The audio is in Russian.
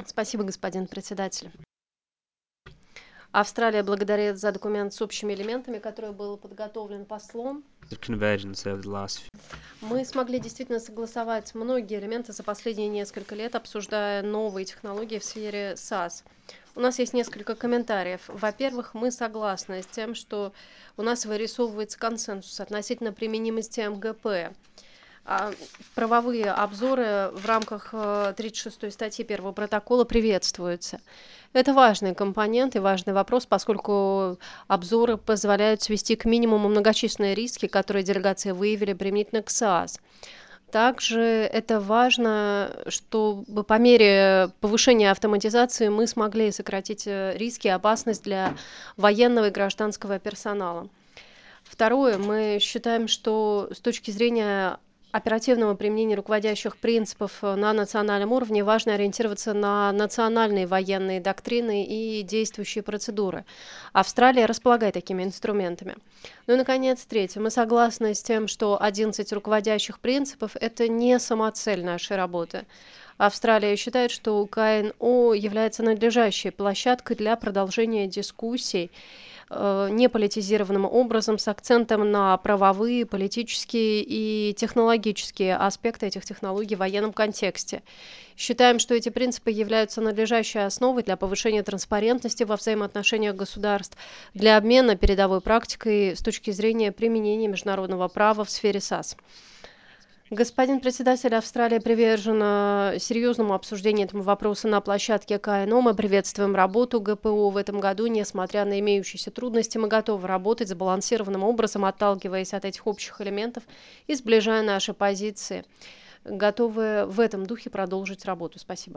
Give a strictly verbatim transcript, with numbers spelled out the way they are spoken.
Спасибо, господин председатель. Австралия благодарит за документ с общими элементами, который был подготовлен послом. of convergence over the last Мы смогли действительно согласовать многие элементы за последние несколько лет, обсуждая новые технологии в сфере сас. У нас есть несколько комментариев. Во-первых, мы согласны с тем, что у нас вырисовывается консенсус относительно применимости МГП. А, Правовые обзоры в рамках э, тридцать шестой статьи первого протокола приветствуются. Это важный компонент и важный вопрос, поскольку обзоры позволяют свести к минимуму многочисленные риски, которые делегации выявили применительно к сас. Также это важно, чтобы по мере повышения автоматизации мы смогли сократить э, риски и опасность для военного и гражданского персонала. Второе, мы считаем, что с точки зрения оперативного применения руководящих принципов э, на национальном уровне важно ориентироваться на национальные военные доктрины и действующие процедуры. Австралия располагает такими инструментами. Ну и, наконец, третье. Мы согласны с тем, что одиннадцать руководящих принципов– это не самоцель нашей работы. Австралия считает, что КНО является надлежащей площадкой для продолжения дискуссий э, неполитизированным образом с акцентом на правовые, политические и технологические аспекты этих технологий в военном контексте. Считаем, что эти принципы являются надлежащей основой для повышения транспарентности во взаимоотношениях государств, для обмена передовой практикой с точки зрения применения международного права в сфере сас. Господин председатель, Австралия привержена серьезному обсуждению этого вопроса на площадке КНО. Мы приветствуем работу ГПО в этом году. Несмотря на имеющиеся трудности, мы готовы работать сбалансированным образом, отталкиваясь от этих общих элементов и сближая наши позиции. Готовы в этом духе продолжить работу. Спасибо.